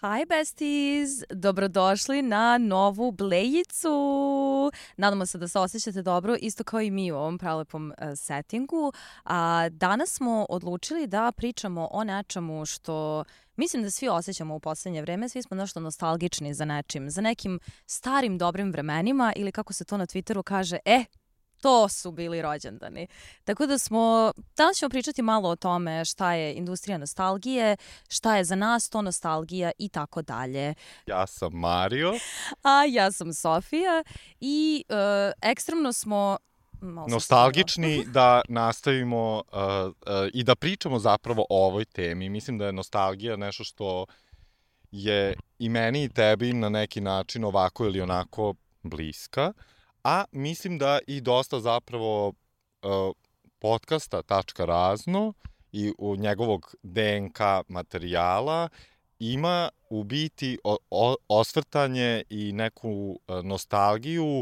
Hi besties! Dobrodošli na novu Blejicu! Nadamo se da se osjećate dobro, isto kao i mi u ovom prelepom settingu. Danas smo odlučili da pričamo o nečemu što mislim da svi osjećamo u poslednje vreme. Svi smo nešto nostalgični za nečim, za nekim starim dobrim vremenima ili kako se to na Twitteru kaže, to su bili rođendani. Tako da danas ćemo pričati malo o tome šta je industrija nostalgije, šta je za nas to nostalgija i tako dalje. Ja sam Mario. A ja sam Sofija i ekstremno smo nostalgični da nastavimo i da pričamo zapravo o ovoj temi. Mislim da je nostalgija nešto što je i meni i tebi na neki način ovako ili onako bliska. A mislim da i dosta zapravo podcasta Tačka razno i u njegovog DNK materijala ima u biti osvrtanje i neku nostalgiju,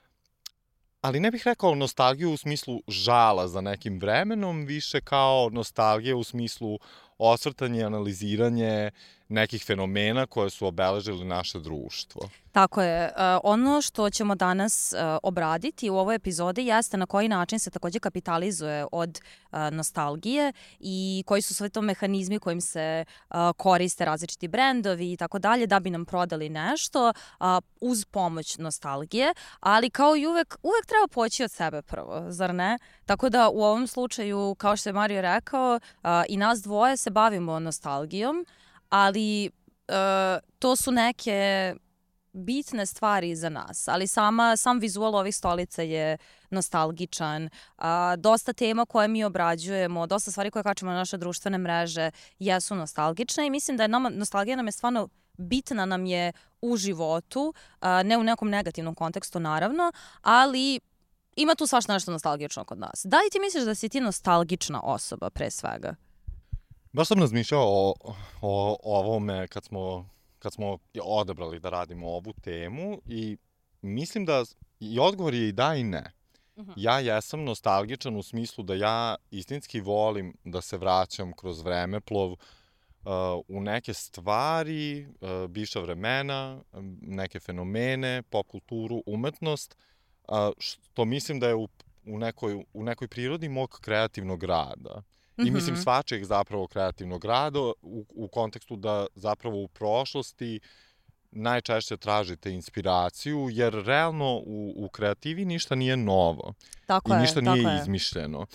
ali ne bih rekao nostalgiju u smislu žala za nekim vremenom, više kao nostalgija u smislu osvrtanje i analiziranje nekih fenomena koje su obeležili naše društvo. Tako je. Ono što ćemo danas obraditi u ovoj epizodi jeste na koji način se takođe kapitalizuje od nostalgije i koji su sve to mehanizmi kojim se koriste različiti brendovi i tako dalje da bi nam prodali nešto uz pomoć nostalgije, ali kao i uvek treba poći od sebe prvo, zar ne? Tako da u ovom slučaju, kao što je Mario rekao, i nas dvoje se bavimo nostalgijom, ali to su neke bitne stvari za nas, ali sam vizual ovih stolica je nostalgičan. Dosta tema koje mi obrađujemo, dosta stvari koje kačemo na naše društvene mreže jesu nostalgične i mislim da je nostalgija nam je stvarno bitna nam je u životu, ne u nekom negativnom kontekstu naravno, ali ima tu svašta nešto nostalgično kod nas. Da li ti misliš da si ti nostalgična osoba pre svega? Baš sam razmišljao o ovome kad smo odabrali da radimo ovu temu i mislim da i odgovor je i da i ne. Ja jesam nostalgičan u smislu da ja istinski volim da se vraćam kroz vremeplov u neke stvari, bivša vremena, neke fenomene, pop kulturu, umetnost, što mislim da je u nekoj prirodi mog kreativnog rada. I mislim svačeg zapravo kreativnog rada u kontekstu da zapravo u prošlosti najčešće tražite inspiraciju, jer realno u kreativi ništa nije novo. I ništa nije izmišljeno.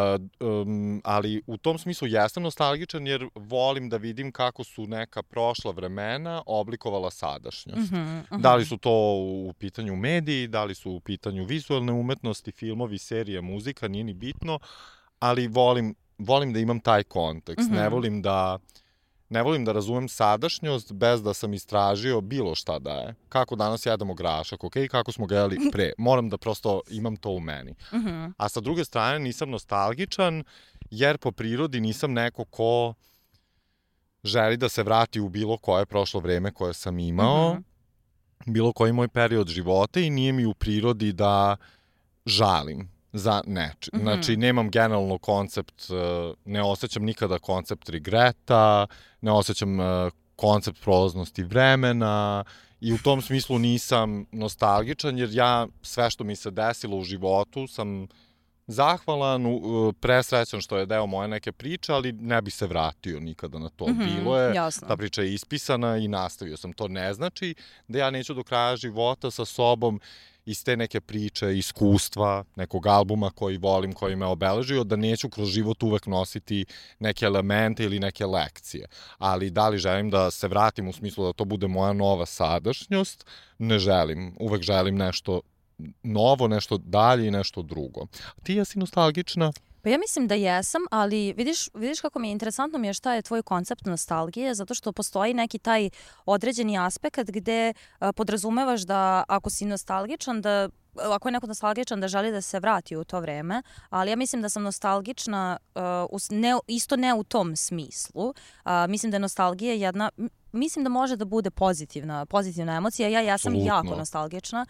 Ali u tom smislu jesam nostalgičan jer volim da vidim kako su neka prošla vremena oblikovala sadašnjost. Da li su to u pitanju mediji, da li su u pitanju vizualne umetnosti, filmovi, serije, muzika, nije ni bitno, ali volim da imam taj kontekst. Ne volim da razumem sadašnjost bez da sam istražio bilo šta da je. Kako danas jedemo grašak, kako smo ga jeli pre. Moram da prosto imam to u meni. A sa druge strane nisam nostalgičan jer po prirodi nisam neko ko želi da se vrati u bilo koje prošlo vreme koje sam imao, bilo koji moj period života i nije mi u prirodi da žalim za neče. Znači, nemam generalno koncept, ne osjećam nikada koncept regreta, ne osjećam koncept prolaznosti vremena i u tom smislu nisam nostalgičan jer ja sve što mi se desilo u životu sam zahvalan, presrećan što je deo moje neke priče, ali ne bi se vratio nikada na to. Bilo je, jasno. Ta priča je ispisana i nastavio sam. To ne znači da ja neću do kraja života sa sobom iz te neke priče, iskustva, nekog albuma koji volim, koji me obeležio, da neću kroz život uvek nositi neke elemente ili neke lekcije. Ali da li želim da se vratim u smislu da to bude moja nova sadašnjost? Ne želim. Uvek želim nešto novo, nešto dalje i nešto drugo. Ti jesi nostalgična? Pa ja mislim da jesam, ali vidiš kako mi je interesantno mi je šta je tvoj koncept nostalgije, zato što postoji neki taj određeni aspekt gde podrazumevaš da ako si nostalgičan, ako je neko nostalgičan da želi da se vrati u to vreme, ali ja mislim da sam nostalgična isto ne u tom smislu. Mislim da je nostalgija mislim da može da bude pozitivna emocija. Ja jesam jako nostalgična.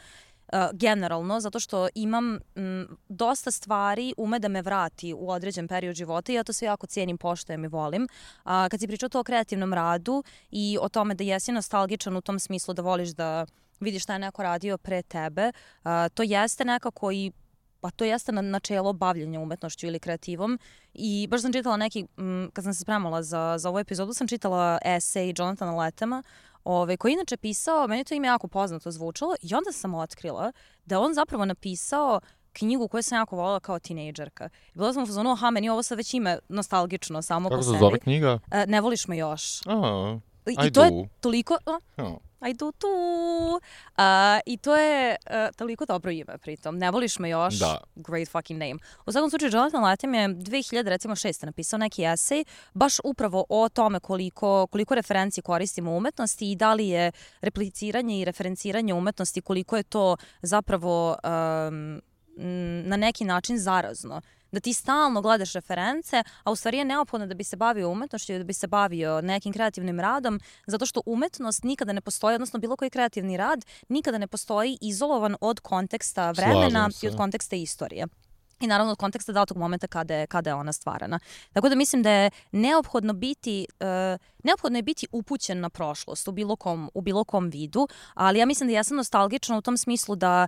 generalno, zato što imam dosta stvari da me vrati u određen period života i ja to sve jako cijenim, poštujem i volim. Kad si pričao to o kreativnom radu i o tome da jesi nostalgičan u tom smislu da voliš da vidiš šta je neko radio pre tebe, to jeste nekako i pa to jeste načelo bavljenja umetnošću ili kreativom i baš sam čitala neki, kad sam se spremala za ovu epizodu, sam čitala esej Jonathana Lathama, koji je inače pisao, meni to ime jako poznato zvučalo i onda sam otkrila da on zapravo napisao knjigu koju sam jako voljela kao tinejdžerka. Bila sam u fazonu, meni ovo sad već ime nostalgično samo po sebi. Kako se zove knjiga? Ne voliš me još. I to je toliko... I do too. I to je toliko dobro ime pritom. Ne voliš me još? Da. Great fucking name. U svakom slučaju, Jonathan Latham je 2006. napisao neki esej baš upravo o tome koliko referenci koristimo u umetnosti i da li je repliciranje i referenciranje umetnosti, koliko je to zapravo na neki način zarazno. Da ti stalno gledaš reference, a u stvari je neophodno da bi se bavio umetnošću i da bi se bavio nekim kreativnim radom, zato što umetnost nikada ne postoji, odnosno bilo koji kreativni rad nikada ne postoji izolovan od konteksta vremena i od konteksta istorije. I naravno od konteksta datog momenta kada je ona stvarana. Tako da mislim da je neophodno je biti upućen na prošlost u bilo kom vidu, ali ja mislim da ja sam nostalgična u tom smislu da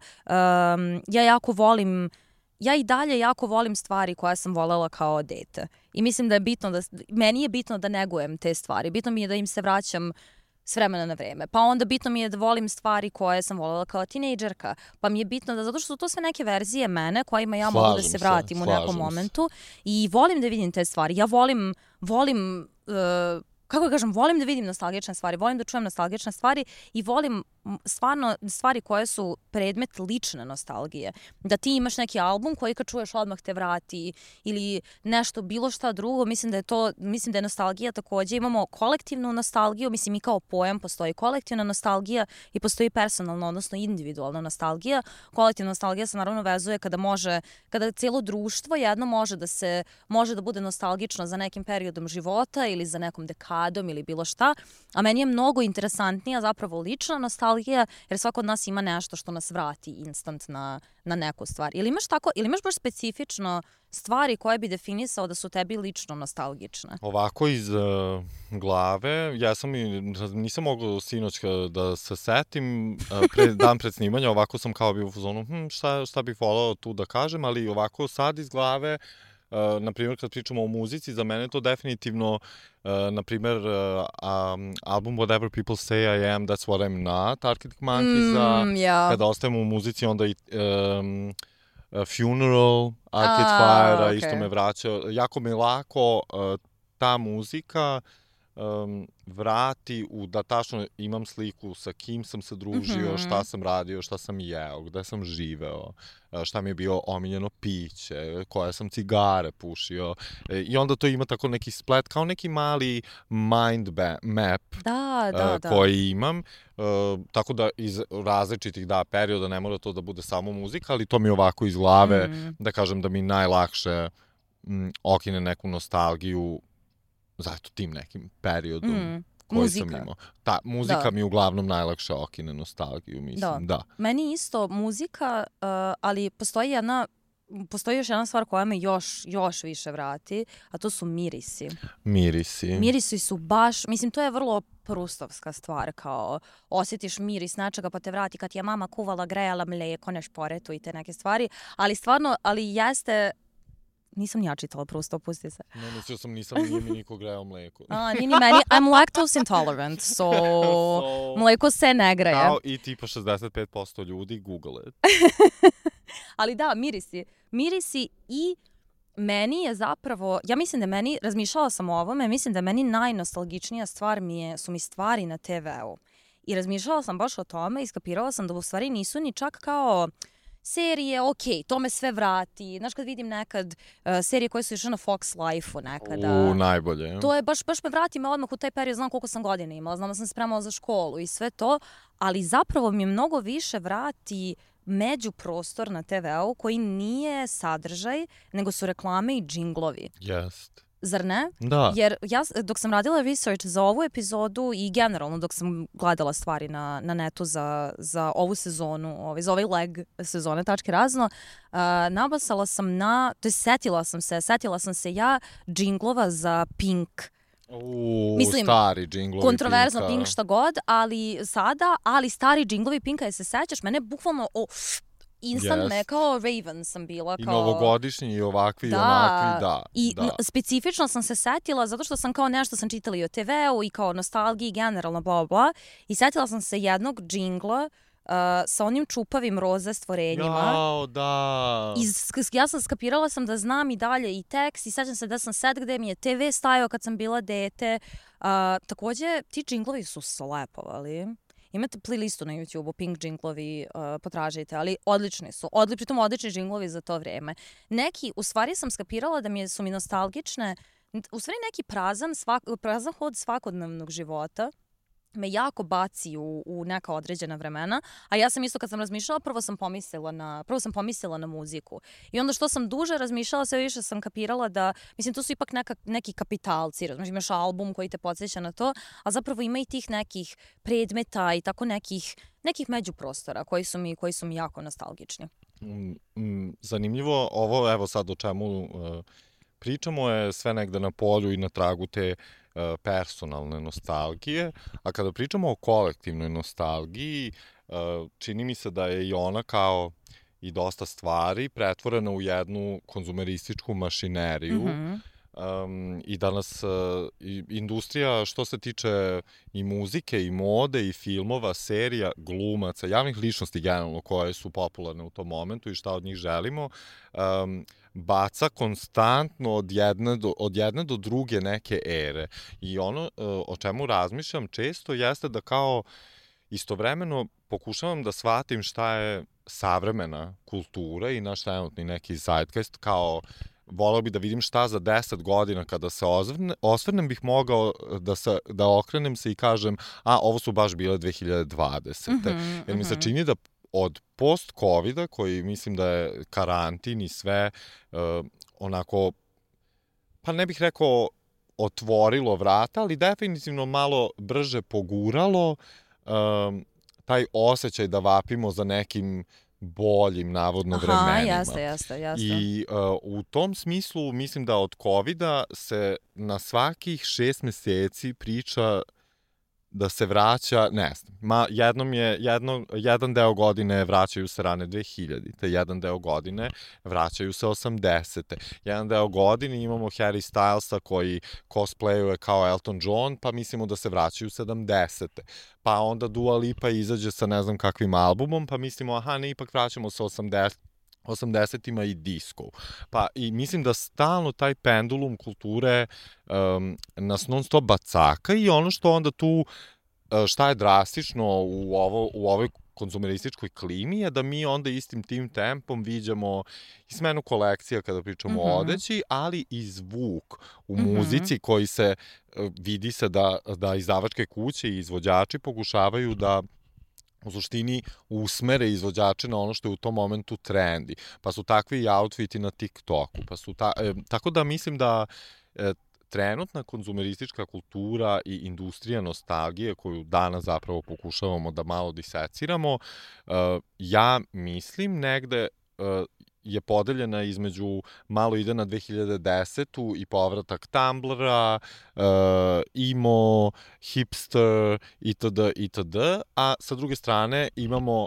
ja i dalje jako volim stvari koje sam volela kao dete. I mislim da je meni je bitno da negujem te stvari. Bitno mi je da im se vraćam s vremena na vreme. Pa onda bitno mi je da volim stvari koje sam voljela kao tinejdžerka. Pa mi je bitno zato što su to sve neke verzije mene kojima ja mogu da se vratim u nekom momentu. I volim da vidim te stvari. Ja volim kako kažem, volim da vidim nostalgične stvari, volim da čujem nostalgične stvari i volim stvarno stvari koje su predmet lične nostalgije. Da ti imaš neki album koji kad čuješ odmah te vrati ili nešto, bilo šta drugo, mislim da je nostalgija takođe. Imamo kolektivnu nostalgiju, mislim i kao pojam postoji kolektivna nostalgija i postoji personalna, odnosno individualna nostalgija. Kolektivna nostalgija se naravno vezuje kada cijelo društvo jedno može da bude nostalgično za nekim periodom života ili za nekom dekadom ili bilo šta, a meni je mnogo interesantnija zapravo lična nostalgija, jer svako od nas ima nešto što nas vrati instant na neku stvar. Ili imaš baš specifično stvari koje bi definisao da su tebi lično nostalgične? Ovako iz glave, nisam mogao sinoć da se setim, dan pred snimanja, ovako sam kao bio u fazonu, šta bih volao tu da kažem, ali ovako sad iz glave, na primjer, kad pričamo o muzici, za mene to definitivno, na primjer, album Whatever People Say I Am, That's What I'm Not, Arctic Monkeys, kada ostajemo u muzici, onda i Funeral, Arcade Fire, isto me vraća. Jako mi lako ta muzika vrati da tačno imam sliku sa kim sam se družio, šta sam radio, šta sam jeo, gde sam živeo, šta mi je bio omiljeno piće, koje sam cigare pušio. I onda to ima tako neki splet, kao neki mali mind map koji imam. Tako da iz različitih perioda ne mora to da bude samo muzika, ali to mi ovako iz glave, da kažem da mi najlakše okine neku nostalgiju za tim nekim periodom koji sam imao. Muzika mi uglavnom najlakše okine nostalgiju, mislim, da. Meni isto muzika, ali postoji još jedna stvar koja me još više vrati, a to su mirisi. Mirisi su baš, mislim, to je vrlo prustovska stvar, kao osjetiš miris nečega pa te vrati kad je mama kuvala, grejala mlijeko, na šporetu i te neke stvari, ali jeste... Nisam ja čitala Prusta, opusti se. Ne, mislio sam, nije mi niko grejao mleko. Nije ni meni, I'm lactose intolerant, so mleko se ne greje. Kao i tipa 65% ljudi, Google it. Ali da, mirisi i meni je zapravo, ja mislim da razmišljala sam o ovome, mislim da meni najnostalgičnija stvar su mi stvari na TV-u. I razmišljala sam baš o tome i skapirala sam da u stvari nisu ni čak kao... serije, to me sve vrati. Znaš, kad vidim nekad serije koje su išle na Fox Life-u nekada. Najbolje. To je baš me vrati me odmah u taj period, znam koliko sam godina imala, znam da sam se spremala za školu i sve to, ali zapravo mi mnogo više vrati međuprostor na TV-u koji nije sadržaj, nego su reklame i džinglovi. Jest. Zar ne? Da. Jer ja, dok sam radila research za ovu epizodu i generalno dok sam gledala stvari na netu za ovu sezonu, za ovaj leg sezone Tačke razno, nabasala sam setila sam se ja džinglova za Pink. Mislim, stari džinglovi kontroverzno Pinka. Pink šta god, ali stari džinglovi Pinka, je se sećaš, mene bukvalno instant me kao Raven sam bila. I novogodišnji i ovakvi i onakvi, da. I specifično sam se setila zato što sam kao nešto sam čitala i o TV-u i kao nostalgiji generalno bla bla i setila sam se jednog džingla sa onim čupavim roze stvorenjima. Jao, da. Ja sam skapirala sam da znam i dalje i tekst i sećam se da sam set gde mi je TV stajao kad sam bila dete. Takođe, ti džinglovi su slepovali. Imate playlistu na YouTube-u, Pink džinglovi, potražite, ali odlični su. Pritom odlični džinglovi za to vreme. Neki, u stvari sam skapirala da su mi nostalgične, u stvari neki prazan hod svakodnevnog života me jako baci u neka određena vremena, a ja sam isto kad sam razmišljala, prvo sam pomislila na muziku. I onda što sam duže razmišljala, sve više sam kapirala da, mislim, to su ipak neki kapitalci, imaš album koji te podsjeća na to, a zapravo ima i tih nekih predmeta i tako nekih međuprostora koji su mi jako nostalgični. Zanimljivo, ovo evo sad o čemu pričamo je sve negde na polju i na tragu te personalne nostalgije, a kada pričamo o kolektivnoj nostalgiji, čini mi se da je i ona kao i dosta stvari pretvorena u jednu konzumerističku mašineriju i danas industrija što se tiče i muzike i mode i filmova, serija, glumaca, javnih ličnosti generalno koje su popularne u tom momentu i šta od njih želimo, baca konstantno od jedne do druge neke ere. I ono o čemu razmišljam često jeste da kao istovremeno pokušavam da shvatim šta je savremena kultura i naš trenutni neki zeitgeist, kao volao bi da vidim šta za 10 godina kada se osvrnem bih mogao da okrenem se i kažem ovo su baš bile 2020. Jer mi se čini da od post-covida, koji mislim da je karantin i sve onako, pa ne bih rekao otvorilo vrata, ali definitivno malo brže poguralo taj osjećaj da vapimo za nekim boljim, navodno, vremenima. Jeste. I u tom smislu mislim da od covida se na svakih 6 meseci priča da se vraća, ne znam, jedan deo godine vraćaju se rane 2000-te, jedan deo godine vraćaju se 80-te, jedan deo godine imamo Harry Stylesa koji cosplayuje kao Elton John, pa mislimo da se vraćaju 70-te, pa onda Dua Lipa izađe sa ne znam kakvim albumom, pa mislimo, ne, ipak vraćamo se 80-ima i disco. Pa i mislim da stalno taj pendulum kulture nas non stop bacaka i ono što onda tu, šta je drastično u ovoj konzumerističkoj klimi je da mi onda istim tim tempom viđamo i smenu kolekcija kada pričamo o odeći, ali i zvuk u muzici koji se, vidi se da izdavačke kuće i izvođači pokušavaju da u suštini usmere izvođače na ono što je u tom momentu trendi. Pa su takvi i outfiti na TikToku. Tako da mislim da trenutna konzumeristička kultura i industrija nostalgije koju danas zapravo pokušavamo da malo diseciramo, ja mislim negde je podeljena između malo ide na 2010-u i povratak Tumblra, emo, hipster, itd. A sa druge strane imamo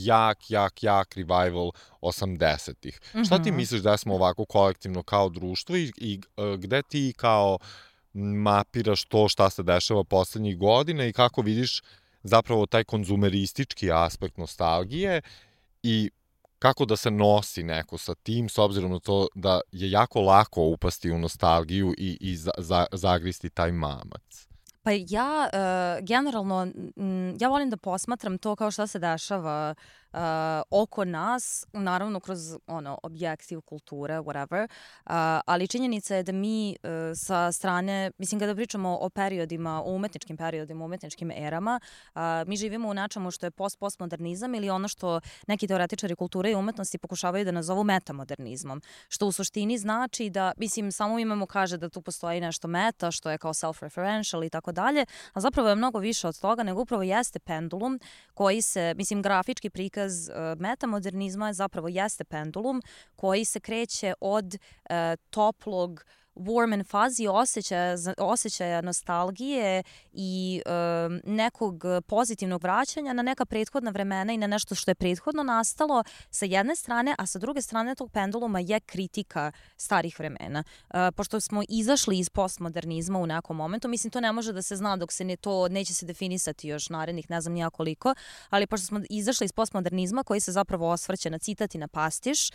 jak revival 80-ih. Šta ti misliš da smo ovako kolektivno kao društvo i gde ti kao mapiraš to šta se dešava poslednjih godina i kako vidiš zapravo taj konzumeristički aspekt nostalgije i kako da se nosi neko sa tim, s obzirom na to da je jako lako upasti u nostalgiju i zagristi taj mamac? Pa ja generalno ja volim da posmatram to kao šta se dešava oko nas, naravno kroz objektiv kulture, whatever, ali činjenica je da mi sa strane, mislim kada pričamo o periodima, o umetničkim periodima, o umetničkim erama, mi živimo u nečemu što je postmodernizam ili ono što neki teoretičari kulture i umetnosti pokušavaju da nazovu metamodernizmom, što u suštini znači da, mislim, samo ime mu kaže da tu postoji nešto meta, što je kao self-referential i tako dalje, a zapravo je mnogo više od toga, nego upravo jeste pendulum koji se, mislim, grafički prikaz metamodernizma zapravo jeste pendulum koji se kreće od toplog warm and fuzzy osjećaja nostalgije i nekog pozitivnog vraćanja na neka prethodna vremena i na nešto što je prethodno nastalo sa jedne strane, a sa druge strane tog penduluma je kritika starih vremena. Pošto smo izašli iz postmodernizma u nekom momentu, mislim to ne može da se zna dok se neće se definisati još narednih ne znam nija koliko, ali pošto smo izašli iz postmodernizma koji se zapravo osvrće na citat i na pastiš,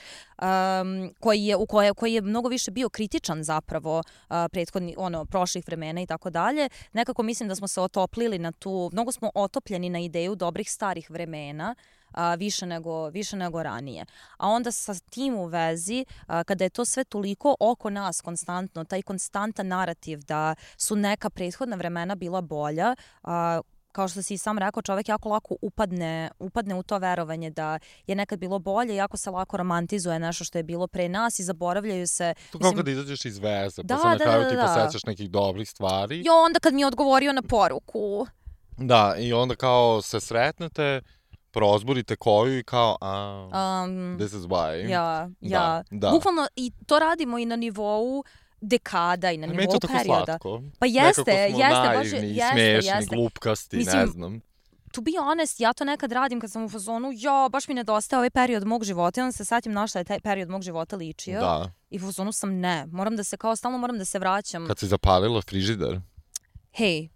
koji je mnogo više bio kritičan zapravo prethodni, prošlih vremena i tako dalje. Nekako mislim da smo se otoplili na tu, mnogo smo otopljeni na ideju dobrih starih vremena, više nego ranije. A onda sa tim u vezi, kada je to sve toliko oko nas konstantno, taj konstantan narativ da su neka prethodna vremena bila bolja, kao što si i sam rekao, čovek jako lako upadne u to verovanje da je nekad bilo bolje, jako se lako romantizuje nešto što je bilo pre nas i zaboravljaju se... To kao kad izađeš iz veze, pa se na kraju ti posećaš nekih dobrih stvari. I onda kad mi je odgovorio na poruku. Da, i onda kao se sretnete, prozborite koju i kao, this is why. Ja. Bukvalno i to radimo i na nivou dekada i na nivou perioda. Meni je to tako slatko. Pa jeste, naivni, smiješni, glupkasti, mislim, ne znam. To be honest, ja to nekad radim kad sam u fazonu, baš mi nedostaje ovaj period mog života i onda se satim na šta je taj period mog života ličio. Da. I u fazonu sam stalno moram da se vraćam. Kad si zapalila frižider? Hej,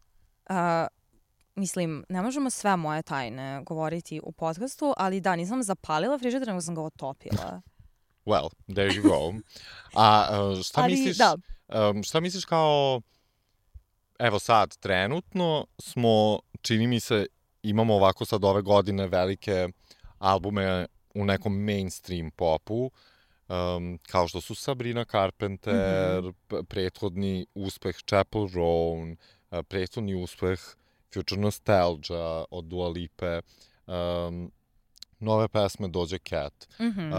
mislim, ne možemo sve moje tajne govoriti u podcastu, ali da, nisam zapalila frižider, nego sam ga otopila. Well, there you go. A šta misliš kao, evo sad, trenutno smo, čini mi se, imamo ovako sad ove godine velike albume u nekom mainstream popu, kao što su Sabrina Carpenter, prethodni uspeh Chapel Roan, prethodni uspeh Future Nostalgia od Dua Lipe, nove pesme Doja Cat.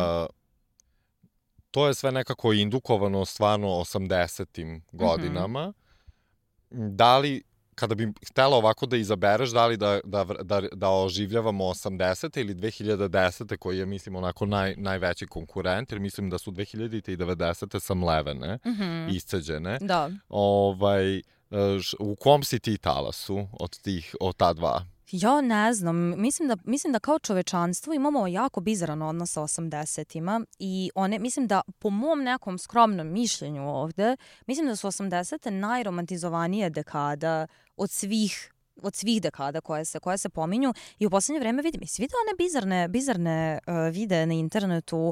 To je sve nekako indukovano stvarno 80-im godinama. Da li, kada bi htela ovako da izabereš, da li da oživljavamo 80-te ili 2010-te, koji je, mislim, onako najveći konkurent, jer mislim da su 2000-te i 90-te samlevene, isceđene. Da. U kom si ti talasu od ta dva? Ja ne znam, mislim da kao čovečanstvo imamo jako bizaran odnos sa 80-ima i mislim da po mom nekom skromnom mišljenju ovde, mislim da su 80-te najromantizovanije dekada od svih dekada koje se pominju i u poslednje vreme vidim i svi da one bizarne videe na internetu,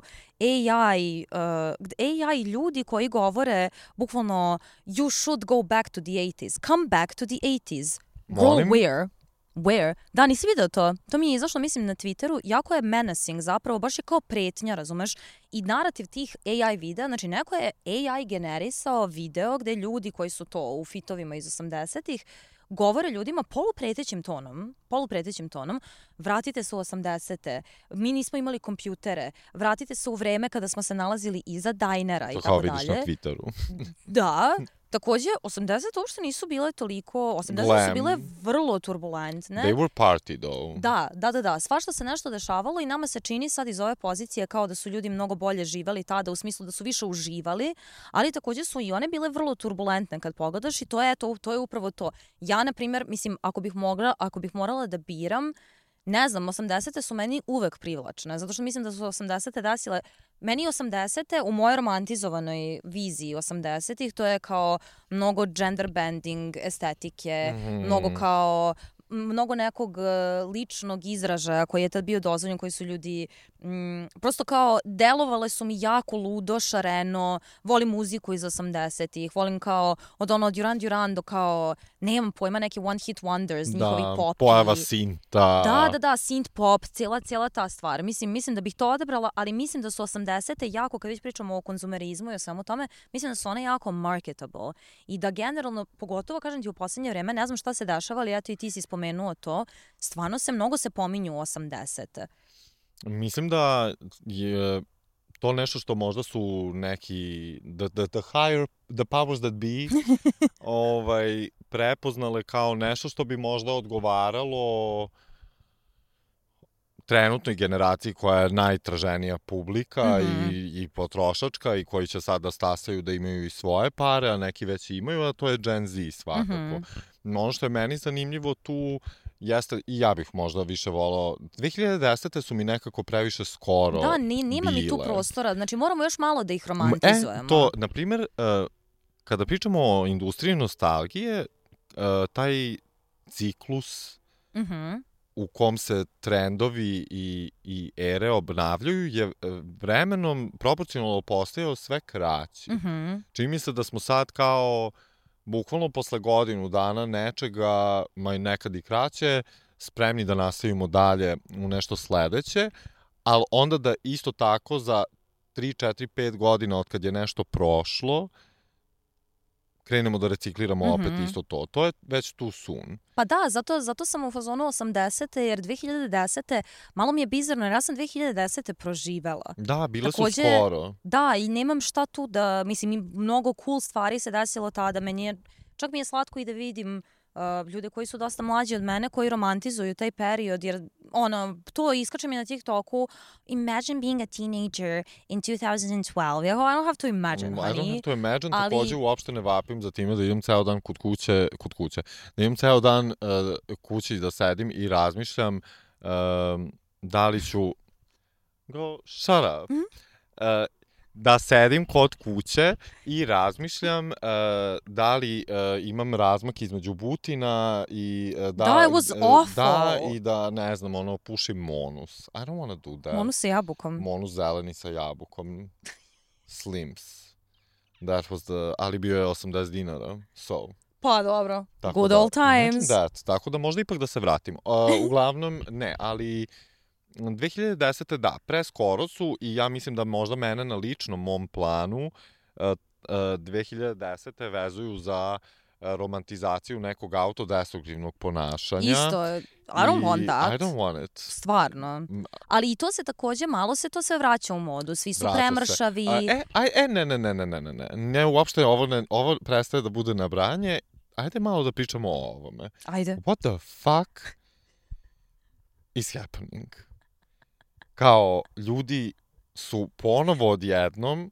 AI ljudi koji govore bukvalno you should go back to the 80s, come back to the 80s, go where? Da, nisi vidio to? To mi je izašlo, mislim, na Twitteru. Jako je menacing zapravo, baš je kao pretnja, razumeš? I narativ tih AI videa, znači neko je AI generisao video gde ljudi koji su to u fitovima iz 80-ih govore ljudima polupretećim tonom, vratite se u 80-te, mi nismo imali kompjutere, vratite se u vreme kada smo se nalazili iza dajnera i tako dalje. To kao vidiš na Twitteru. Da. Takođe, 80 uopšte nisu bile toliko... 80 su bile vrlo turbulentne. They were party, though. Da. Svašta se nešto dešavalo i nama se čini sad iz ove pozicije kao da su ljudi mnogo bolje živali tada, u smislu da su više uživali, ali takođe su i one bile vrlo turbulentne kad pogledaš i to je upravo to. Ja, na primjer, mislim, ako bih morala da biram, ne znam, 80-te su meni uvek privlačne, zato što mislim da su 80-te desile... Meni 80-te u mojoj romantizovanoj viziji 80-ih to je kao mnogo gender bending estetike, mnogo nekog ličnog izražaja koji je tad bio dozvoljen, koji su ljudi prosto kao delovale su mi jako ludo, šareno, volim muziku iz 80-ih, volim kao od Duran Duran do kao nemam pojma, neki one hit wonders, njihovi popi. Pojava sinta. Da, synth pop, cijela ta stvar. Mislim da bih to odabrala, ali mislim da su 80-te jako, kad već pričamo o konzumerizmu i o svemu tome, mislim da su one jako marketable. I da generalno, pogotovo, kažem ti, u posljednje vreme, ne znam šta se dešava, ali eto i ti si spomenuo to, stvarno mnogo se pominju 80-te. Mislim da je to nešto što možda su neki the powers that be prepoznale kao nešto što bi možda odgovaralo trenutnoj generaciji koja je najtraženija publika i potrošačka i koji će sad da stasaju da imaju i svoje pare, a neki već imaju, a to je Gen Z svakako. Ono što je meni zanimljivo tu jeste, i ja bih možda više volao, 2010. su mi nekako previše skoro Da, nima mi tu prostora, znači moramo još malo da ih romantizujemo. To, na primjer, kada pričamo o industriji nostalgije, taj ciklus u kom se trendovi i ere obnavljaju je vremenom proporcionalno postajao sve kraći. Čini mi se da smo sad kao bukvalno posle godinu dana nečega, ma i nekad i kraće, spremni da nastavimo dalje u nešto sledeće, ali onda da isto tako za 3, 4, 5 godina od kad je nešto prošlo, krenemo da recikliramo opet isto to. To je već too soon. Pa da, zato sam u fazonu 80. jer 2010. malo mi je bizarno, jer ja sam 2010. proživela. Da, bile su skoro. Da, i nemam šta tu da, mislim, mnogo cool stvari se desilo tada. Čak mi je slatko i da vidim ljude koji su dosta mlađi od mene, koji romantizuju taj period, jer to iskače mi na TikToku, imagine being a teenager in 2012. I don't have to imagine, honey. I don't have to imagine, takođe uopšte ne vapim za time da idem ceo dan kod kuće, da idem ceo dan kući da sedim i razmišljam da li ću shut up. Da sedim kod kuće i razmišljam da li imam razmak između butina i it was awful. Da, i da, ne znam, pušim monus. I don't want to do that. Monus sa jabukom. Monus zeleni sa jabukom. Slims. That was ali bio je 80 dinara, so. Pa dobro, good old times. Tako da možda ipak da se vratim. Uglavnom, ne, ali 2010. da, preskoro su i ja mislim da možda mene na ličnom mom planu 2010. vezuju za romantizaciju nekog autodestruktivnog ponašanja. Isto, I don't want that. I don't want it. Stvarno. Ali i to se takođe, malo se to sve vraća u modu. Svi su premršavi. Ne, uopšte ovo prestaje da bude nabranje. Ajde malo da pričamo o ovome. Ajde. What the fuck is happening? Kao, ljudi su ponovo odjednom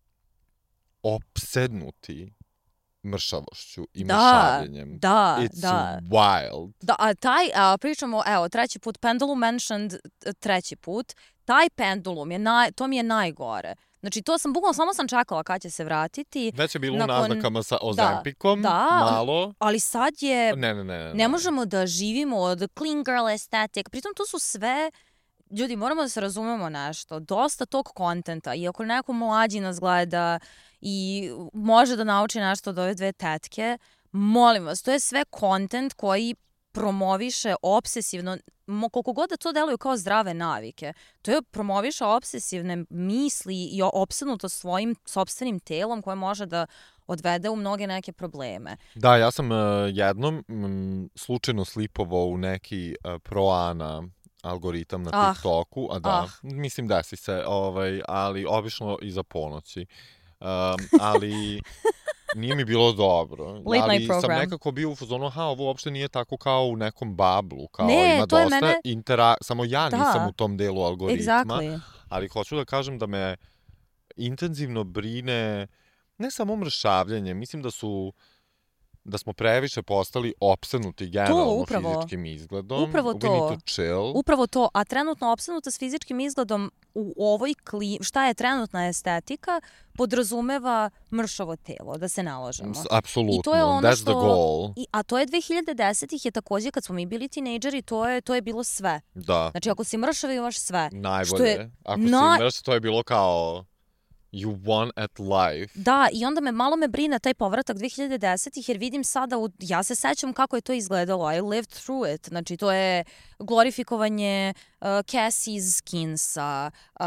opsednuti mršavošću i mršavljenjem. It's wild. Da, a pričamo, treći put, pendulum mentioned treći put, taj pendulum, to mi je najgore. Znači, bukvalno samo sam čekala kad će se vratiti. Već je bilo u naznakama sa Ozempikom, malo. Ali sad je, ne možemo da živimo od clean girl aesthetic. Pritom to su sve, ljudi, moramo da se razumemo nešto, dosta tog kontenta, i ako neko mlađi nas gleda i može da nauči nešto od ove dve tetke, molim vas, to je sve kontent koji promoviše obsesivno, koliko god da to deluju kao zdrave navike, to je promoviše obsesivne misli i opsednuto svojim sopstvenim telom koje može da odvede u mnoge neke probleme. Da, ja sam jednom slučajno slipovao u neki pro-ana algoritam na TikToku, mislim desi se, ali obično iza ponoći. Ali nije mi bilo dobro. Ali sam nekako bio u fazonu, ovo uopšte nije tako kao u nekom bablu, kao ima dosta samo ja nisam u tom delu algoritma, ali hoću da kažem da me intenzivno brine ne samo mršavljenje, mislim da smo previše postali opsednuti generalno fizičkim izgledom. Upravo to. We need to chill. Upravo to. A trenutno opsednuta s fizičkim izgledom u ovoj šta je trenutna estetika, podrazumeva mršavo telo, da se nalažemo. Apsolutno. I to je ono that's the goal. A to je 2010-ih je takođe, kad smo mi bili tinejdžeri, to je bilo sve. Da. Znači, ako si mršav, imaš sve. Najbolje. Ako si mršav, to je bilo kao you won at life. Da, i onda malo me brine taj povratak 2010-ih, jer vidim sada, ja se sećam kako je to izgledalo, I lived through it, znači to je glorifikovanje Cassie's skinsa,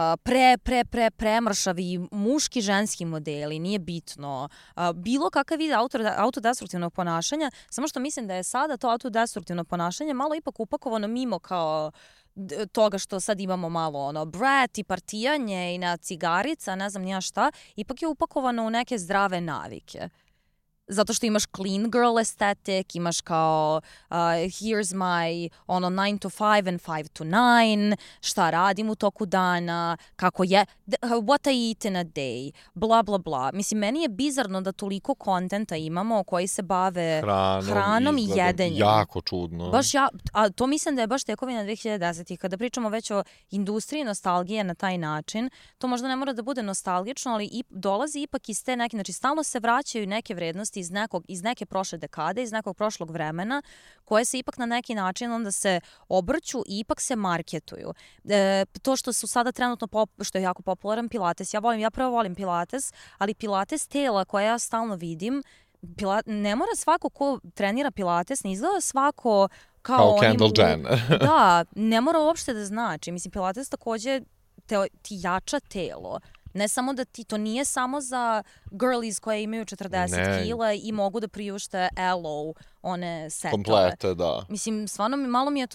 premršavi muški, ženski modeli, nije bitno, bilo kakav vid autodestruktivnog ponašanja, samo što mislim da je sada to autodestruktivno ponašanje malo ipak upakovano mimo kao toga što sad imamo malo brat i partijanje i na cigarica, ne znam nija šta, ipak je upakovano u neke zdrave navike. Zato što imaš clean girl aesthetic, imaš kao here's my 9 to 5 and 5 to 9, šta radim u toku dana, kako je, what I eat in a day, bla bla bla. Mislim, meni je bizarno da toliko kontenta imamo koji se bave hranom i jedenjem. Jako čudno. A to mislim da je baš tekovina 2010-ih. Kada pričamo već o industriji nostalgije na taj način, to možda ne mora da bude nostalgično, ali dolazi ipak iz te neke, znači stalno se vraćaju neke vrednosti iz neke prošle dekade, iz nekog prošlog vremena, koje se ipak na neki način onda se obrću i ipak se marketuju. To što su sada trenutno, što je jako popularan Pilates, ja prvo volim Pilates, ali Pilates tela koje ja stalno vidim, ne mora svako ko trenira Pilates, ne izgleda svako kao Kendall Jenner. Da, ne mora uopšte da znači. Mislim, Pilates takođe ti jača telo. Ne samo da to nije samo za girlies koje imaju 40 kila i mogu da priušte LO, one setove. Komplete, da. Mislim, stvarno malo mi je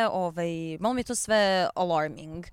to sve alarming,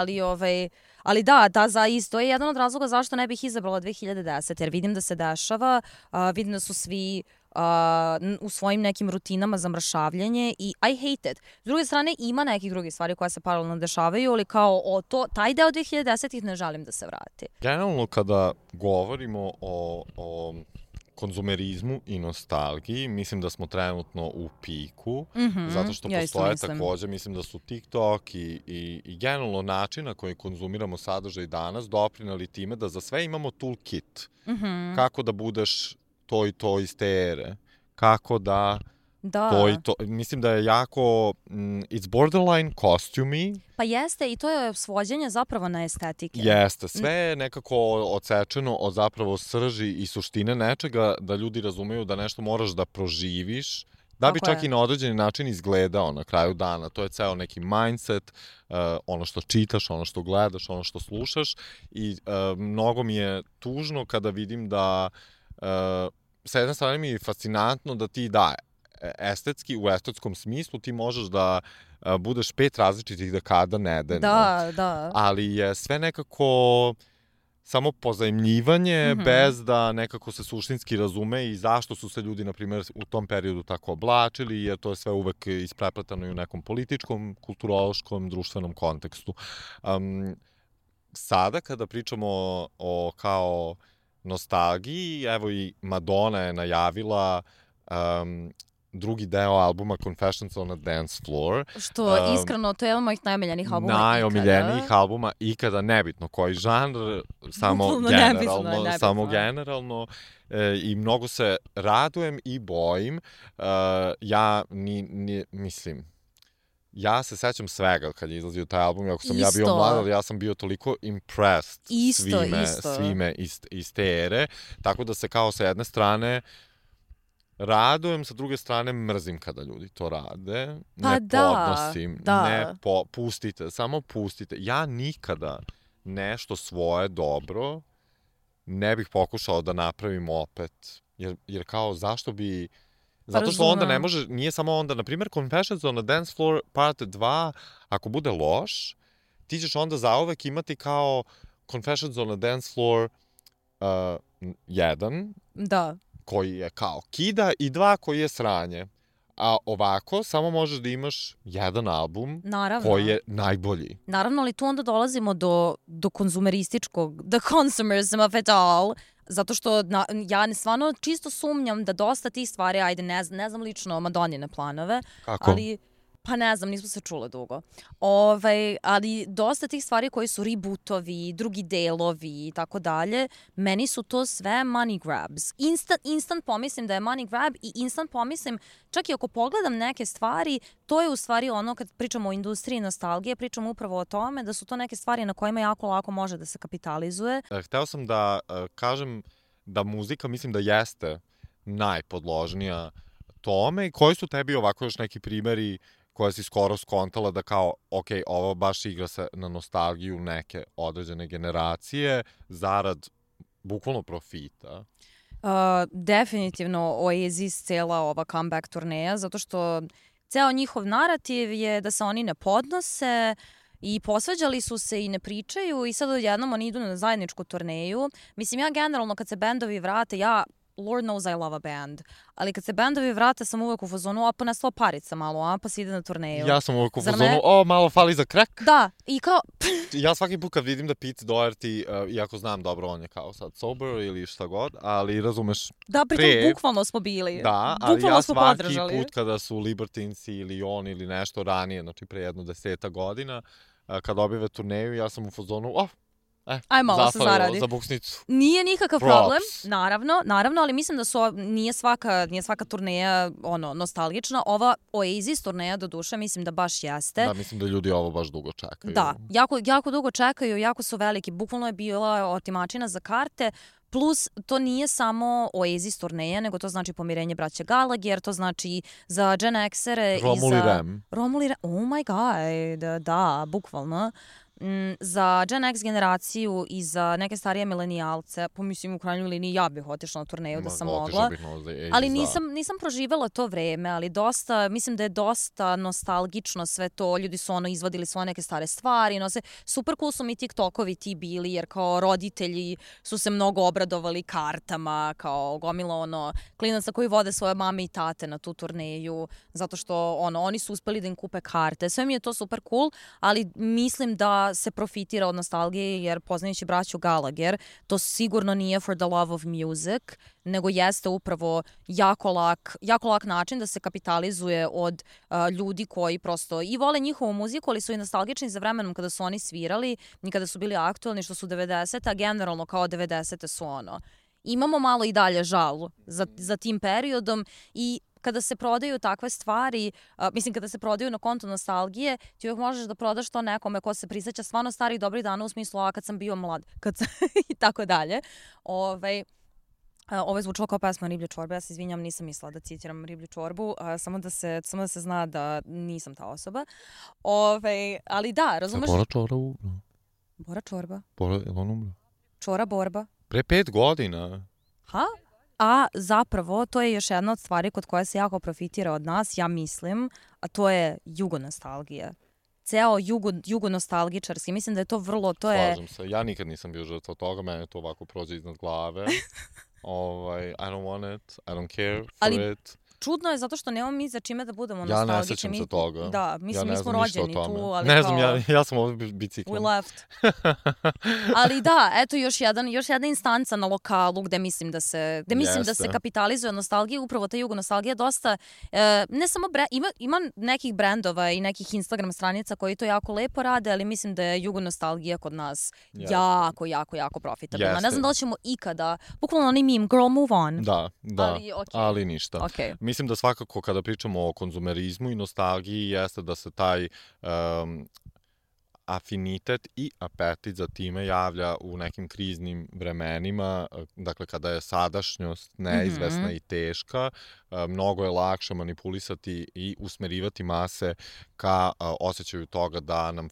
ali da, to je jedan od razloga zašto ne bih izabrala 2010, jer vidim da se dešava, vidim da su svi u svojim nekim rutinama za mršavljanje i I hate it. S druge strane, ima nekih drugih stvari koje se paralelno dešavaju, ali kao taj deo 2010-ih ne želim da se vrati. Generalno, kada govorimo o konzumerizmu i nostalgiji, mislim da smo trenutno u piku, zato što postoje takođe, mislim da su TikTok i generalno način na koji konzumiramo sadržaj danas doprineli time da za sve imamo toolkit. Kako da budeš to i to iz te ere. Kako da to i to. Mislim da je jako it's borderline kostumi. Pa jeste, i to je svođenje zapravo na estetike. Jeste, sve je nekako odsečeno od zapravo srži i suštine nečega, da ljudi razumeju da nešto moraš da proživiš, da bi čak i na određeni način izgledao na kraju dana. To je ceo neki mindset, ono što čitaš, ono što gledaš, ono što slušaš i mnogo mi je tužno kada vidim da sa jedne strane mi je fascinantno da ti estetski, u estetskom smislu ti možeš da budeš 5 različitih dekada nedeljno. Da. Ali je sve nekako samo pozajmljivanje bez da nekako se suštinski razume i zašto su se ljudi, na primjer, u tom periodu tako oblačili, jer to je sve uvek isprepletano i u nekom političkom, kulturološkom, društvenom kontekstu. Sada kada pričamo o kao nostalgiji, evo i Madonna je najavila drugi deo albuma Confessions on a Dance Floor. Što, iskreno, to je jedan od mojih najomiljenijih albuma ikada. Najomiljenijih albuma ikada, nebitno koji žanr, samo generalno. I mnogo se radujem i bojim. Ja se sećam svega kad je izlazio taj album, ako sam ja bio mlad, ali ja sam bio toliko impressed svime iz te ere, tako da se kao sa jedne strane radujem, sa druge strane mrzim kada ljudi to rade, podnosim, pustite, samo pustite. Ja nikada nešto svoje dobro ne bih pokušao da napravim opet, jer kao zašto bi... Zato što onda ne može, nije samo onda, na primjer, Confessions on a Dance Floor part 2, ako bude loš, ti ćeš onda zauvek imati kao Confessions on a Dance Floor 1, koji je kao kida, i 2 koji je sranje. A ovako samo možeš da imaš jedan album koji je najbolji. Naravno, ali tu onda dolazimo do konzumerističkog, the consumerism of it all, zato što ja stvarno čisto sumnjam da dosta tih stvari, ajde ne znam lično Madonnine planove, kako? Ali Pa ne znam, nismo se čule dugo. Ali dosta tih stvari koji su rebootovi, drugi delovi i tako dalje, meni su to sve money grabs. Instant pomislim da je money grab i instant pomislim, čak i ako pogledam neke stvari, to je u stvari ono kad pričamo o industriji nostalgije, pričamo upravo o tome da su to neke stvari na kojima jako lako može da se kapitalizuje. Hteo sam da kažem da muzika mislim da jeste najpodložnija tome. Koji su tebi ovako još neki primeri koja si skoro skontala da kao, ok, ovo baš igra se na nostalgiju neke određene generacije zarad bukvalno profita? Definitivno Oasis, cela ova comeback turneja, zato što ceo njihov narativ je da se oni ne podnose i posvađali su se i ne pričaju i sad odjednom oni idu na zajedničku turneju. Mislim, ja generalno kad se bendovi vrate, Lord knows I love a band, ali kad se bendovi vrate sam uvek u fazonu, pa nastao parica malo, pa se ide na turneju. Ja sam uvek u fazonu, malo fali za krek. Da, i kao... Ja svaki put kad vidim da Pete Doherty, iako znam dobro, on je kao sad sober ili šta god, ali razumeš... Da, pritom bukvalno smo bili. Da, ali ja svaki put kada su Libertinsi ili on ili nešto ranije, znači pre 10 godina, kad objave turneju, ja sam u fazonu, aj malo se zaradi. Za buksnicu. Nije nikakav problem, naravno, ali mislim da nije svaka turneja nostalgična. Ova Oasis turneja, do duše, mislim da baš jeste. Da, mislim da ljudi ovo baš dugo čekaju. Da, jako dugo čekaju, jako su veliki. Bukvalno je bila otimačina za karte. Plus, to nije samo Oasis turneja, nego to znači pomirenje braće Gallagher, to znači za Gen X-ere Romul i Rem. Oh my god, da, bukvalno. Za Gen X generaciju i za neke starije milenijalce, mislim u krajnjoj liniji ja bih otišla na turneju da sam mogla, ali nisam proživela to vreme, ali mislim da je dosta nostalgično sve to, ljudi su izvadili svoje neke stare stvari, super cool su mi TikTokovi ti bili, jer kao roditelji su se mnogo obradovali kartama, kao gomila klinaca koji vode svoje mame i tate na tu turneju, zato što oni su uspeli da im kupe karte, sve mi je to super cool, ali mislim da se profitira od nostalgije, jer poznajući braću Gallagher, to sigurno nije for the love of music, nego jeste upravo jako lak način da se kapitalizuje od ljudi koji prosto i vole njihovu muziku, ali su i nostalgični za vremenom kada su oni svirali i kada su bili aktualni, što su 90-te, a generalno kao 90-te su Imamo malo i dalje žal za tim periodom i kada se prodaju takve stvari, kada se prodaju na konto nostalgije, ti uvijek možeš da prodaš to nekome ko se prisjeća stvarno starih dobrih dana u smislu, kad sam bio mlad, i tako dalje. Ovo je zvučalo kao pesma Riblje čorbe, ja se izvinjam, nisam mislila da citiram Riblju čorbu, samo da se zna da nisam ta osoba. Ali da, razumeš... Bora Čora umro. Bora Čorba? Je on umro? Čora Borba? Pre 5 godina. Ha? A zapravo to je još jedna od stvari kod koje se jako profitira od nas, ja mislim, a to je jugonostalgija. Ceo jugonostalgičarski, mislim da je to vrlo, Slažem se, ja nikad nisam bio žrtva toga, mene to ovako prođe iznad glave. I don't want it, I don't care for it. Čudno je zato što nemamo mi za čime da budemo nostalgični. Ja ne sećam se toga. Da, mi smo rođeni tu, ali ne znam, ja sam ovdje biciklom. We left. Ali da, eto još jedna instanca na lokalu gde mislim da se kapitalizuje nostalgija, upravo ta jugonostalgija dosta, ne samo, ima nekih brendova i nekih Instagram stranica koji to jako lepo rade, ali mislim da je jugonostalgija kod nas jako profitabilna. Ne znam da li ćemo ikada, bukvalno onaj meme, girl move on. Da, ali ništa. Okay. Mislim da svakako kada pričamo o konzumerizmu i nostalgiji jeste da se taj afinitet i apetit za time javlja u nekim kriznim vremenima, dakle kada je sadašnjost neizvesna i teška, mnogo je lakše manipulisati i usmerivati mase ka osjećaju toga da nam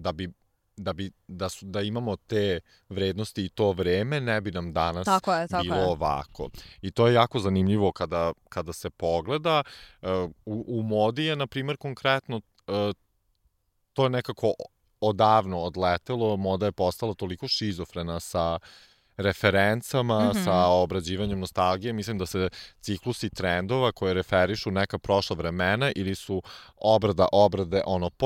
da imamo te vrednosti i to vreme, ne bi nam danas bilo ovako. I to je jako zanimljivo kada se pogleda. U modi je, na primjer, konkretno, to je nekako odavno odletelo, moda je postala toliko šizofrena sa referencama, sa obrađivanjem nostalgije. Mislim da se ciklusi trendova koje referišu neka prošla vremena ili su obrade,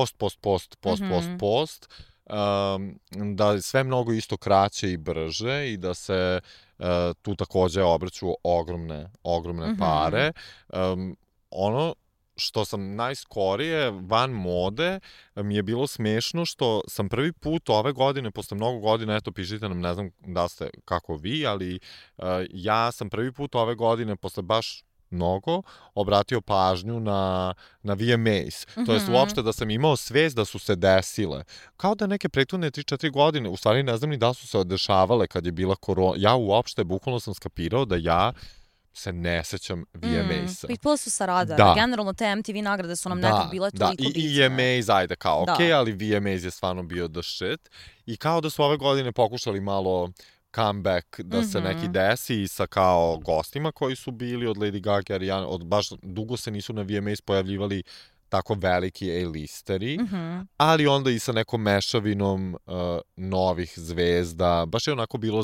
post, da je sve mnogo isto kraće i brže i da se tu takođe obraću ogromne pare. Ono što sam najskorije van mode mi je bilo smešno što sam prvi put ove godine, posle mnogo godina, eto pišite nam, ne znam da ste kako vi, ali ja sam prvi put ove godine, posle baš mnogo, obratio pažnju na VMAs. To jest uopšte da sam imao svest da su se desile. Kao da neke prethodne 3-4 godine, u stvari ne znam ni da su se dešavale kad je bila korona. Ja uopšte, bukvalno sam skapirao da ja se ne sećam VMAs-a. Pitalo su sa radara. Generalno te MTV nagrade su nam nekad bile toliko bitne. I EMAs, ajde kao, okej, ali VMAs je stvarno bio the shit. I kao da su ove godine pokušali malo comeback da se neki desi sa kao gostima koji su bili od Lady Gaga i Rihanna, baš dugo se nisu na VMAs pojavljivali tako veliki A-listeri, ali onda i sa nekom mešavinom novih zvezda. Baš je onako bilo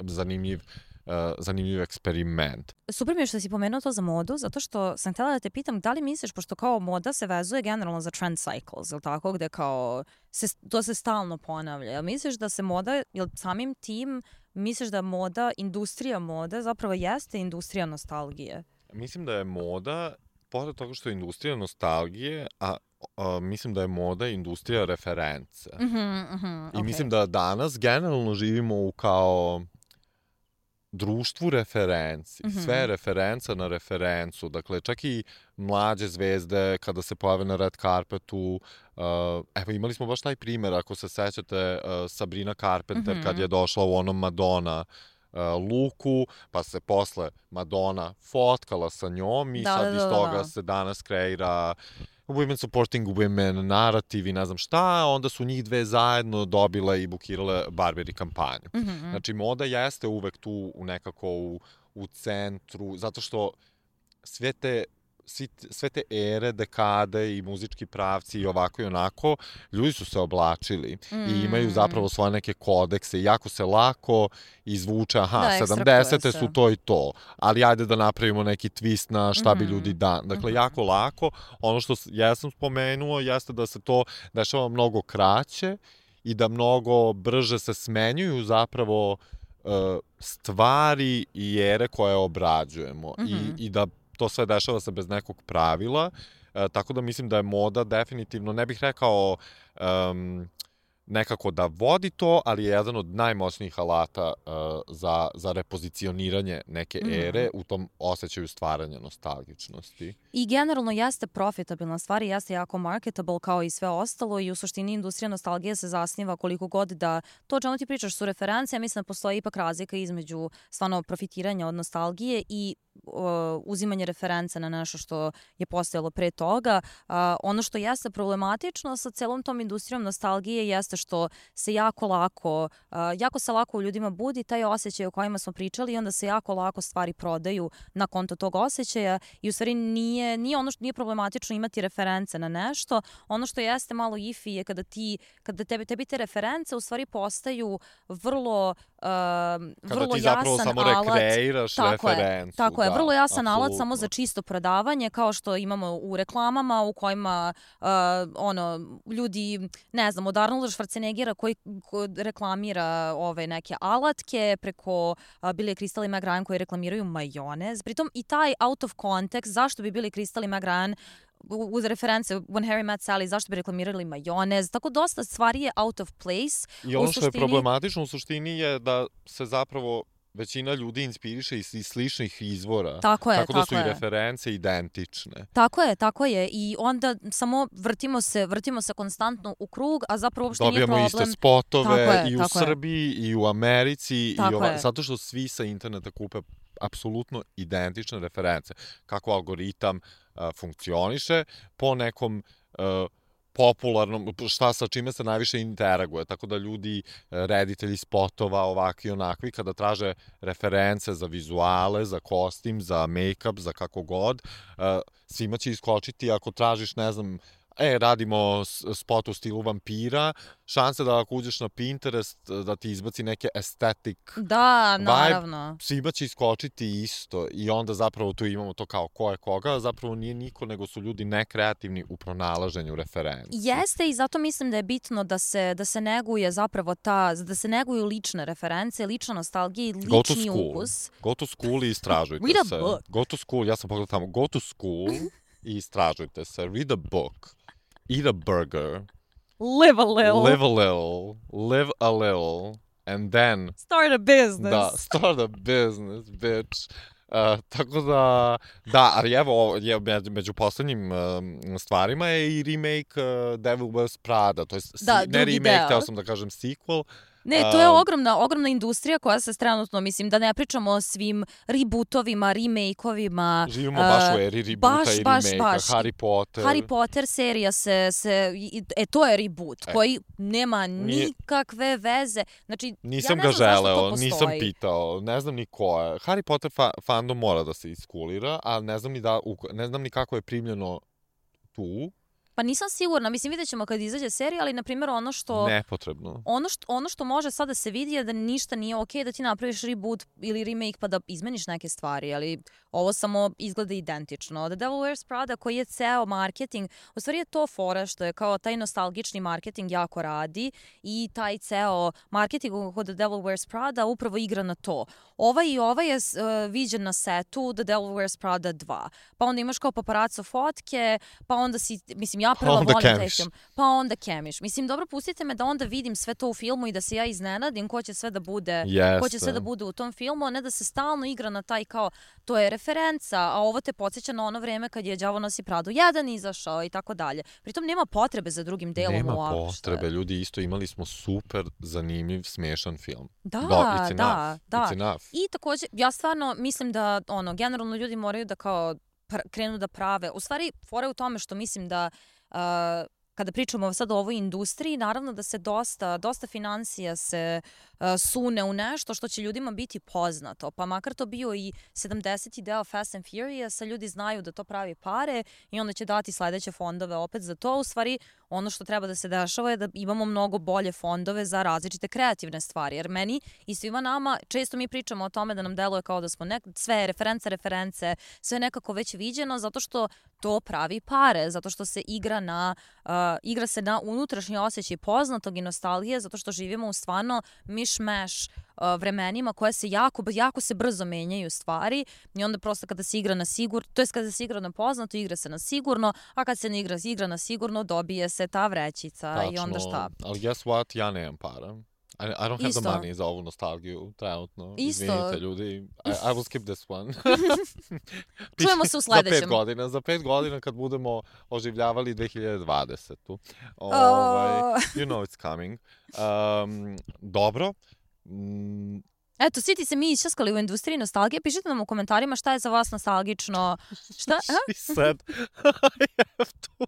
zanimljiv eksperiment. Super mi je što si pomenuo to za modu, zato što sam htjela da te pitam da li misliš, pošto kao moda se vezuje generalno za trend cycles, ili tako, gde kao to se stalno ponavlja. Jel misliš da se moda, jel samim tim misliš da moda, industrija mode zapravo jeste industrija nostalgije? Mislim da je moda, pored toga što je industrija nostalgije, mislim da je moda industrija reference. I mislim da danas generalno živimo u kao društvu referenci. Sve je referenca na referencu. Dakle, čak i mlađe zvezde kada se pojave na red carpetu. Evo, imali smo baš taj primer, ako se sećate, Sabrina Carpenter kad je došla u onom Madonna luku, pa se posle Madonna fotkala sa njom i sad iz toga se danas kreira women supporting women, narativ i ne znam šta, onda su njih dve zajedno dobile i bukirale Barberi kampanju. Znači, moda jeste uvek tu nekako u centru, zato što sve te ere, dekade i muzički pravci i ovako i onako, ljudi su se oblačili i imaju zapravo svoje neke kodekse i jako se lako izvuče, 70. su to i to, ali ajde da napravimo neki twist na šta bi ljudi Dakle, jako lako. Ono što ja sam spomenuo jeste da se to dešava mnogo kraće i da mnogo brže se smenjuju zapravo stvari i ere koje obrađujemo i da to sve dešava se bez nekog pravila, tako da mislim da je moda definitivno, ne bih rekao nekako da vodi to, ali je jedan od najmoćnijih alata za repozicioniranje neke ere u tom osjećaju stvaranja nostalgičnosti. I generalno jeste profitabilna stvar i jeste jako marketable kao i sve ostalo i u suštini industrija nostalgije se zasniva koliko god da to o čemu ti pričaš su reference, ja mislim da postoji ipak razlika između stvarno profitiranja od nostalgije i uzimanje reference na nešto što je postojalo pre toga. Ono što jeste problematično sa celom tom industrijom nostalgije jeste što se jako se lako u ljudima budi taj osjećaj o kojima smo pričali i onda se jako lako stvari prodaju na konto tog osjećaja i u stvari nije problematično imati reference na nešto. Ono što jeste malo iffy je kada tebi te reference u stvari postaju vrlo kada ti zapravo samo rekreiraš referencu. Tako je, vrlo jasan alat samo za čisto prodavanje, kao što imamo u reklamama u kojima ljudi, ne znam, od Arnolda Schwarzeneggera koji reklamira ove neke alatke, preko Billie Crystal i Meg Ryan koji reklamiraju majonez. Pritom i taj out of context, zašto bi Billie Crystal i Meg Ryan uz reference When Harry Met Sally, zašto bi reklamirali majonez, tako dosta stvari je out of place. I ono što je problematično u suštini je da se zapravo većina ljudi inspiriše iz sličnih izvora. Tako da su i reference identične. Tako je. I onda samo vrtimo se konstantno u krug, a zapravo uopšte nije problem. Dobijemo iste spotove i u Srbiji i u Americi. Zato što svi sa interneta kupe apsolutno identične reference. Kako algoritam funkcioniše po nekom popularnom, šta sa čime se najviše interaguje, tako da ljudi, reditelji spotova, ovakvi i onakvi, kada traže reference za vizuale, za kostim, za make-up, za kako god, svima će iskočiti ako tražiš, ne znam, radimo spot u stilu vampira, šanse da ako uđeš na Pinterest da ti izbaci neke aesthetic naravno. Svima će iskočiti isto i onda zapravo tu imamo to kao ko je koga, zapravo nije niko, nego su ljudi nekreativni u pronalaženju referenci. Jeste i zato mislim da je bitno da se neguje zapravo da se neguju lične reference, lična nostalgija i lični ukus. Go to school i istražujte Read a se. book. Go to school, ja sam pogledao tamo, go to school i istražujte se. Read a book. Eat a burger. Live a little. Live a little. Live a little. And then... Start a business. Da, start a business, bitch. Tako da, ali evo, među poslednjim stvarima je i remake Devil Wears Prada, to je ne remake, hteo sam da kažem sequel. Ne, to je ogromna industrija koja se trenutno, mislim, da ne pričamo o svim rebootovima, remake-ovima. Živimo baš u eri reboota i remake-a, Harry Potter. Harry Potter serija to je reboot koji nema nikakve veze. Znači, nisam ga želeo, nisam pitao, ne znam ni ko je. Harry Potter fandom mora da se iskulira, a ne znam ni kako je primljeno tu. Pa nisam sigurna, mislim vidjet ćemo kad izađe serija, ali na primjer ono što... Nepotrebno. Ono što može sad da se vidi je da ništa nije okej da ti napraviš reboot ili remake pa da izmeniš neke stvari, ali ovo samo izgleda identično. The Devil Wears Prada koji je ceo marketing, u stvari je to fora što je kao taj nostalgični marketing jako radi i taj ceo marketing kod The Devil Wears Prada upravo igra na to. Ovaj je viđen na setu The Devil Wears Prada 2. Pa onda imaš kao paparazzo fotke, pa onda si, mislim, ja prvo volim taj film. Pa onda kemiš. Mislim, dobro, pustite me da onda vidim sve to u filmu i da se ja iznenadim ko će sve da bude, ko će sve da bude u tom filmu, a ne da se stalno igra na taj kao, to je referenca, a ovo te podsjeća na ono vreme kad je Đavo nosi Pradu 1 izašao i tako dalje. Pritom nema potrebe za drugim delom uopšte. Nema potrebe, ljudi, isto imali smo super zanimljiv, smešan film. Da. It's enough. I takođe, ja stvarno mislim da, generalno ljudi moraju da kao krenu da prave. U stvari, fora je u tome što mislim da kada pričamo sad o ovoj industriji, naravno da se dosta financija se sune u nešto što će ljudima biti poznato. Pa makar to bio i 70. deo Fast and Furious, ljudi znaju da to pravi pare i onda će dati sledeće fondove opet za to. U stvari, ono što treba da se dešava je da imamo mnogo bolje fondove za različite kreativne stvari. Jer meni i svima nama, često mi pričamo o tome da nam deluje kao da smo sve reference, sve nekako već viđeno, zato što to pravi pare, zato što se igra se na unutrašnji osjećaj poznatog i nostalgije, zato što živimo u stvarno miš-maš vremenima koje se jako se brzo menjaju stvari i onda prosto kada se igra na sigurno, to jest kada se igra na poznato, igra se na sigurno, a kad se ne igra na sigurno, dobije se ta vrećica. Tačno, i onda šta? Ali guess what, ja nemam para. I don't have the money za ovu nostalgiju, trenutno. Izvinite, ljudi. I will skip this one. Čujemo se u sledećem. Za 5 godina kad budemo oživljavali 2020. You know it's coming. Dobro. Eto, svi ti se mi iščaskali u industriji nostalgije. Pišite nam u komentarima šta je za vas nostalgično. Šta? She said, I have to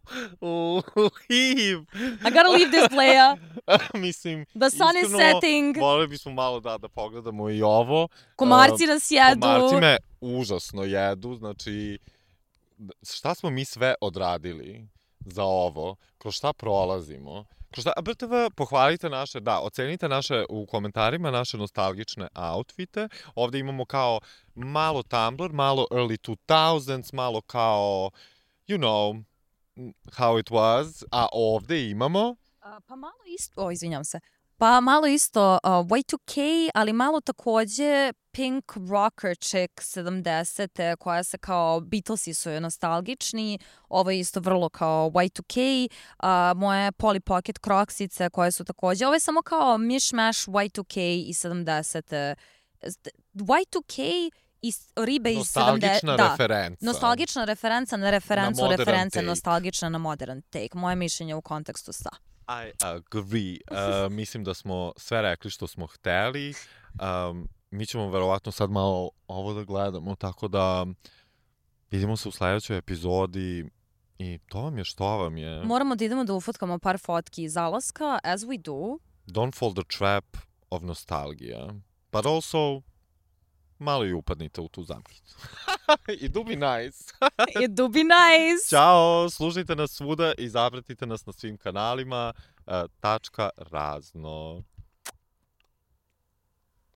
leave. I gotta leave this playa. Mislim, the sun is setting. Voleli bismo malo da pogledamo i ovo. Komarci nas jedu. Komarci me užasno jedu. Znači, šta smo mi sve odradili za ovo? Kroz šta prolazimo? Pohvalite ocenite naše u komentarima naše nostalgične outfite. Ovde imamo kao malo Tumblr, malo early 2000s, malo kao, you know, how it was. A ovde imamo... Pa malo isto, izvinjam se. Pa malo isto Y2K, ali malo takođe Pink Rocker Chick 70. koja se kao Beatlesi su je nostalgični. Ovo je isto vrlo kao Y2K. Moje Polly Pocket Croksice koje su takođe. Ovo je samo kao mishmash Y2K i 70. Y2K i ribe iz 70. Nostalgična referenca. Nostalgična referenca na referencu reference, nostalgična na modern take. Moje mišljenje u kontekstu sa. I agree. Mislim da smo sve rekli što smo hteli. Mi ćemo verovatno sad malo ovo da gledamo, tako da vidimo se u sledećoj epizodi i to vam je što vam je. Moramo da idemo da ufotkamo par fotki zalaska, as we do. Don't fall the trap of nostalgia, but also malo i upadnite u tu zamkicu. I do be nice. I do be nice. Ćao, slušajte nas svuda i zapratite nas na svim kanalima. _razno.